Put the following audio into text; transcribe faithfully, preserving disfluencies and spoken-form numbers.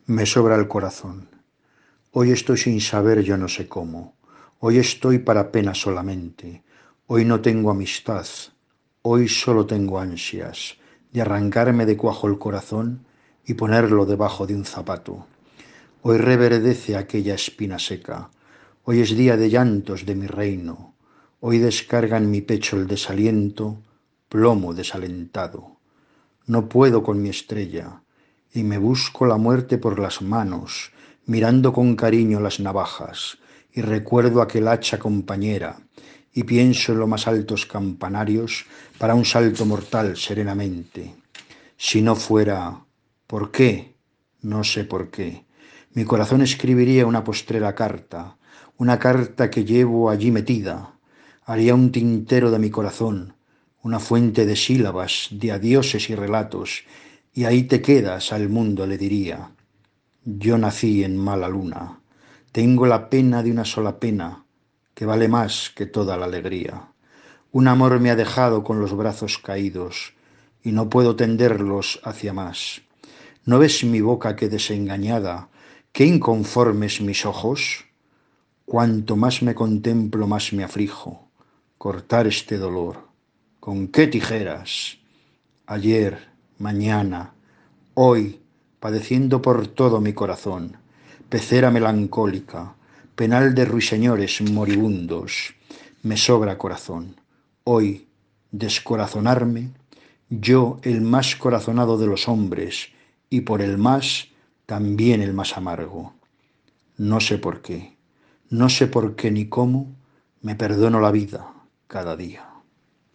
Me sobra el corazón. Hoy estoy sin saber yo no sé cómo. Hoy estoy para pena solamente. Hoy no tengo amistad. Hoy solo tengo ansias de arrancarme de cuajo el corazón y ponerlo debajo de un zapato. Hoy reverdece aquella espina seca. Hoy es día de llantos de mi reino. Hoy descarga en mi pecho el desaliento, plomo desalentado. No puedo con mi estrella, y me busco la muerte por las manos, mirando con cariño las navajas, y recuerdo aquel hacha compañera, y pienso en los más altos campanarios para un salto mortal serenamente. Si no fuera, ¿por qué? No sé por qué. Mi corazón escribiría una postrera carta, una carta que llevo allí metida. Haría un tintero de mi corazón, una fuente de sílabas, de adioses y relatos, y ahí te quedas, al mundo le diría. Yo nací en mala luna, tengo la pena de una sola pena, que vale más que toda la alegría. Un amor me ha dejado con los brazos caídos, y no puedo tenderlos hacia más. ¿No ves mi boca que desengañada, qué inconformes mis ojos? Cuanto más me contemplo, más me aflijo. Cortar este dolor. ¿Con qué tijeras? Ayer, mañana, hoy, padeciendo por todo mi corazón, pecera melancólica, penal de ruiseñores moribundos, me sobra corazón. Hoy, descorazonarme, yo el más corazonado de los hombres, y por el más, también el más amargo. No sé por qué, no sé por qué ni cómo, me perdono la vida cada día.